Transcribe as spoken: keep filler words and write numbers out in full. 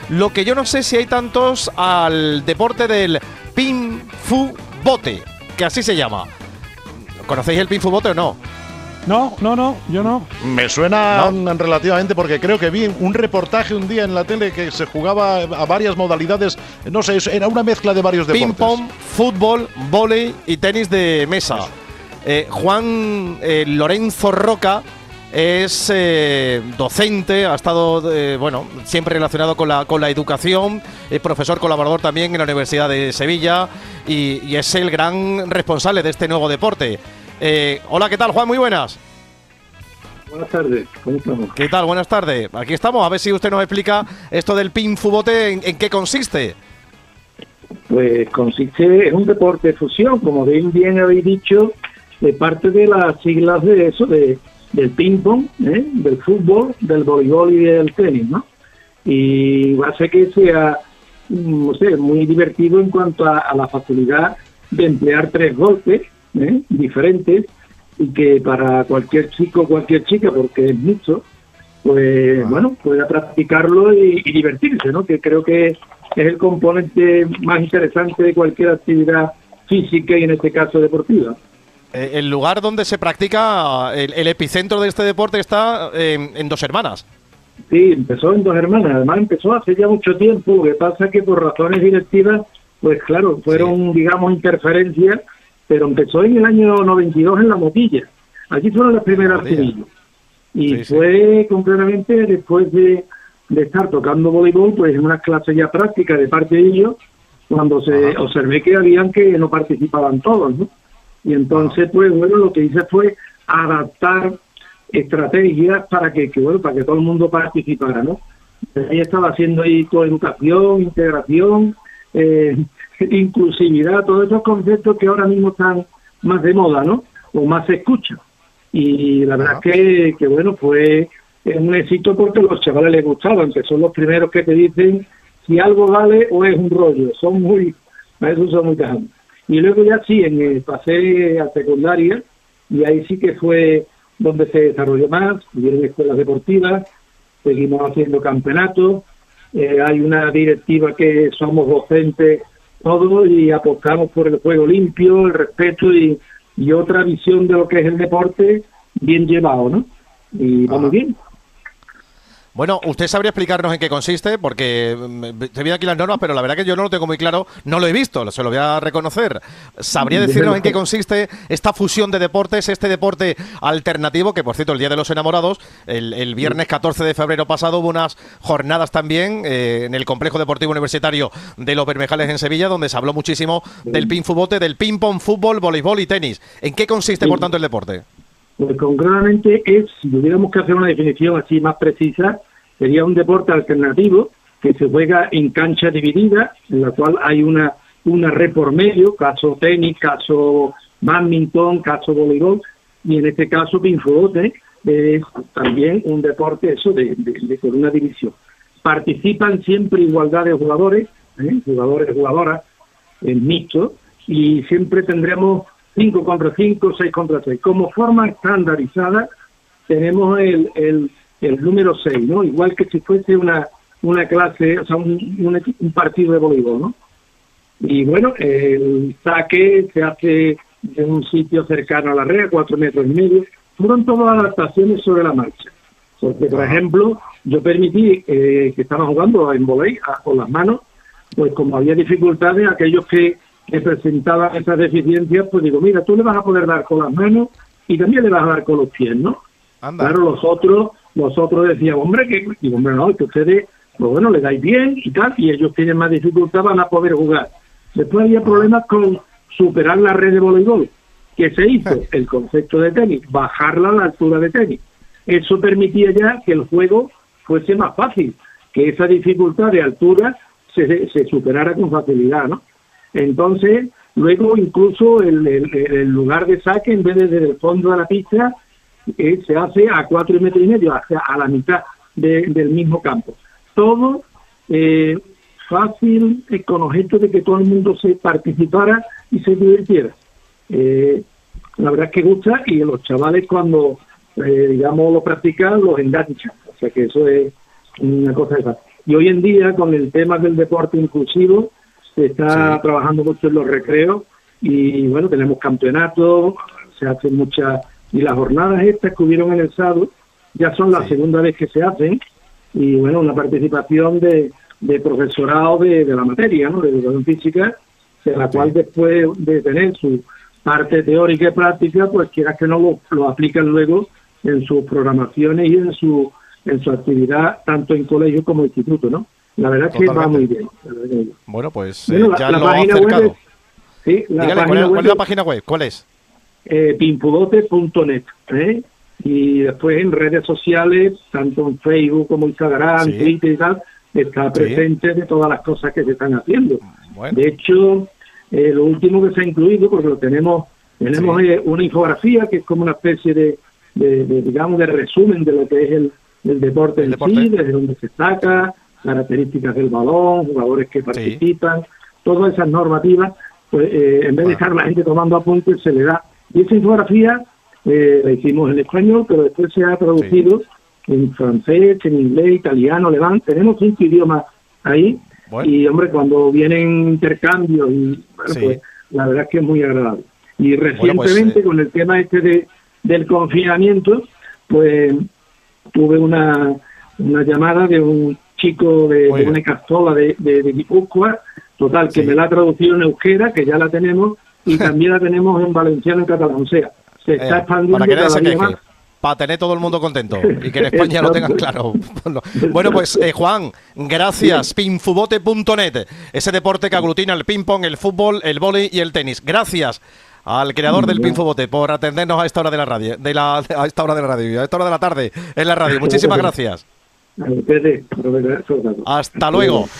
Lo que yo no sé si hay tantos al deporte del pin-fu-bote, que así se llama. ¿Conocéis el pin-fu-bote o no? No, no, no, yo no. Me suena ¿No? relativamente porque creo que vi un reportaje un día en la tele que se jugaba a varias modalidades. No sé, era una mezcla de varios deportes. Ping-pong, fútbol, vóley y tenis de mesa. Eh, Juan eh, Lorenzo Roca es eh, docente, ha estado eh, bueno, siempre relacionado con la, con la educación, es profesor colaborador también en la Universidad de Sevilla y, y es el gran responsable de este nuevo deporte. Eh, hola, ¿qué tal, Juan? Muy buenas. Buenas tardes, ¿cómo estamos? ¿Qué tal? Buenas tardes. Aquí estamos, a ver si usted nos explica esto del pin-fu-bote, ¿en, en qué consiste? Pues consiste en un deporte de fusión, como bien, bien habéis dicho, de parte de las siglas de eso, de del ping-pong, ¿eh? del fútbol, del voleibol y del tenis, ¿no? Y hace que sea, no sé, muy divertido en cuanto a, a la facilidad de emplear tres golpes, ¿eh? diferentes, y que para cualquier chico o cualquier chica, porque es mucho, pues ah. bueno, pueda practicarlo y, y divertirse, ¿no? Que creo que es el componente más interesante de cualquier actividad física y en este caso deportiva. Eh, el lugar donde se practica, el, el epicentro de este deporte está en, en Dos Hermanas. Sí, empezó en Dos Hermanas, además empezó hace ya mucho tiempo, lo que pasa es que por razones directivas, pues claro, fueron, sí. digamos, interferencias, pero empezó en el año noventa y dos en La Motilla. Allí fueron las primeras civiles. Y sí, fue sí. concretamente después de, de estar tocando voleibol, pues en unas clases ya prácticas de parte de ellos, cuando se Ajá. observé que habían que no participaban todos, ¿no? Y entonces, pues bueno, lo que hice fue adaptar estrategias para que, que bueno, para que todo el mundo participara, ¿no? Ahí estaba haciendo ahí coeducación, integración, eh, inclusividad, todos esos conceptos que ahora mismo están más de moda, ¿no? O más se escuchan. Y la verdad es que, que, bueno, fue un éxito porque a los chavales les gustaban, que son los primeros que te dicen si algo vale o es un rollo. Son muy, a eso son muy cajados. Y luego ya sí, en el, pasé a secundaria y ahí sí que fue donde se desarrolló más, hubieron escuelas deportivas, seguimos haciendo campeonatos, eh, hay una directiva que somos docentes todos y apostamos por el juego limpio, el respeto y, y otra visión de lo que es el deporte bien llevado, ¿no? Y vamos bien. Bueno, usted sabría explicarnos en qué consiste, porque te vienen aquí las normas, pero la verdad que yo no lo tengo muy claro, no lo he visto, se lo voy a reconocer. ¿Sabría decirnos en qué consiste esta fusión de deportes, este deporte alternativo, que por cierto, el Día de los Enamorados, el, el viernes catorce de febrero pasado hubo unas jornadas también eh, en el Complejo Deportivo Universitario de Los Bermejales en Sevilla, donde se habló muchísimo del pin-fu-bote, del ping-pong, fútbol, voleibol y tenis. ¿En qué consiste, por tanto, el deporte? Pues concretamente es, si tuviéramos que hacer una definición así más precisa, sería un deporte alternativo que se juega en cancha dividida, en la cual hay una una red por medio, caso tenis, caso badminton, caso voleibol, y en este caso ping-fu-bote es también un deporte eso de, de, de con una división. Participan siempre igualdad de jugadores, ¿eh? jugadores, jugadoras, en mixto, y siempre tendremos cinco contra cinco, seis contra seis. Como forma estandarizada tenemos el, el, el número seis, ¿no? Igual que si fuese una una clase, o sea, un, un, un partido de voleibol, ¿no? Y bueno, el saque se hace en un sitio cercano a la red, cuatro metros y medio. Fueron todas adaptaciones sobre la marcha. Porque, por ejemplo, yo permití eh, que estaban jugando en volei con las manos, pues como había dificultades, aquellos que que presentaban esas deficiencias, pues digo, mira, tú le vas a poder dar con las manos y también le vas a dar con los pies, ¿no? Anda. Claro, los otros, los otros decían, hombre, que digo, hombre, no, que ustedes, pues bueno, le dais bien y tal, y ellos tienen más dificultad, van a poder jugar. Después había problemas con superar la red de voleibol, que se hizo el concepto de tenis, bajarla a la altura de tenis. Eso permitía ya que el juego fuese más fácil, que esa dificultad de altura se, se superara con facilidad, ¿no? Entonces, luego incluso el, el, el lugar de saque, en vez de desde el fondo de la pista, eh, se hace a cuatro y metros y medio, hacia a la mitad de, del mismo campo. Todo eh, fácil, eh, con objeto de que todo el mundo se participara y se divirtiera. Eh, la verdad es que gusta, y los chavales cuando, eh, digamos, lo practican, los enganchan. O sea que eso es una cosa de fácil. Y hoy en día, con el tema del deporte inclusivo, se está sí. trabajando mucho en los recreos y, bueno, tenemos campeonatos, se hacen muchas... Y las jornadas estas que hubieron en el S A D ya son la sí. segunda vez que se hacen y, bueno, una participación de, de profesorado de, de la materia, ¿no?, de educación física, de la sí. cual después de tener su parte teórica y práctica, pues quieras que no lo, lo aplican luego en sus programaciones y en su en su actividad, tanto en colegio como en instituto, ¿no? La verdad es que va muy bien. Bueno, pues bueno, eh, la, ya la lo ha página acercado. Web es, sí, la Dígale, página ¿cuál, es, web ¿cuál es la página web? ¿Cuál es? Eh, pinfudote punto net, ¿eh? Y después en redes sociales, tanto en Facebook como Instagram, sí. Twitter y tal, está presente sí. de todas las cosas que se están haciendo. Bueno. De hecho, eh, lo último que se ha incluido, porque lo tenemos, tenemos sí. eh, una infografía que es como una especie de, de, de, digamos, de resumen de lo que es el, el deporte el en deporte. sí, desde donde se saca, características del balón, jugadores que participan, sí. todas esas normativas, pues eh, en vez bueno. de estar la gente tomando apuntes, se le da. Y esa infografía eh, la hicimos en español, pero después se ha traducido sí. en francés, en inglés, italiano, alemán. Tenemos cinco idiomas ahí. Bueno. Y, hombre, cuando vienen intercambios, y bueno, sí. pues la verdad es que es muy agradable. Y recientemente, bueno, pues, eh... con el tema este de, del confinamiento, pues tuve una, una llamada de un chico de, de una castola de, de, de Guipúzcoa, total, que sí. me la ha traducido en euskera, que ya la tenemos, y también la tenemos en valenciano y en catalán. O sea, se está eh, expandiendo para que cada día más. Para tener todo el mundo contento y que en España lo tengan claro. Bueno, pues eh, Juan, gracias. pinfubote punto net, ese deporte que aglutina el ping-pong, el fútbol, el vóley y el tenis. Gracias al creador del Pinfubote por atendernos a esta hora de la radio, de la, a esta hora de la radio, a esta hora de la tarde en la radio. Muchísimas gracias. Hasta luego.